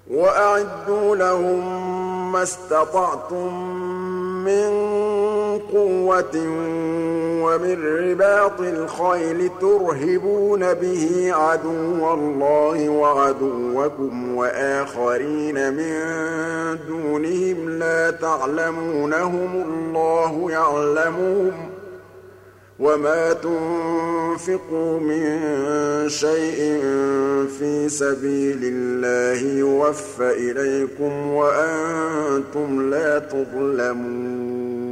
وَأَعِدُّوا لَهُم مَّا اسْتَطَعْتُم مِّن قُوَّةٍ وَمِن رِّبَاطِ الْخَيْلِ تُرْهِبُونَ بِهِ عَدُوَّ اللَّهِ وَعَدُوَّكُمْ وَآخَرِينَ مِن دُونِهِمْ لَا تَعْلَمُونَهُمُ اللَّهُ يَعْلَمُهُمْ ۚ وَمَا تُنفِقُوا مِن شَيْءٍ فِي سَبِيلِ اللَّهِ يُوَفَّ إِلَيْكُمْ وَأَنتُمْ لَا تُظْلَمُونَ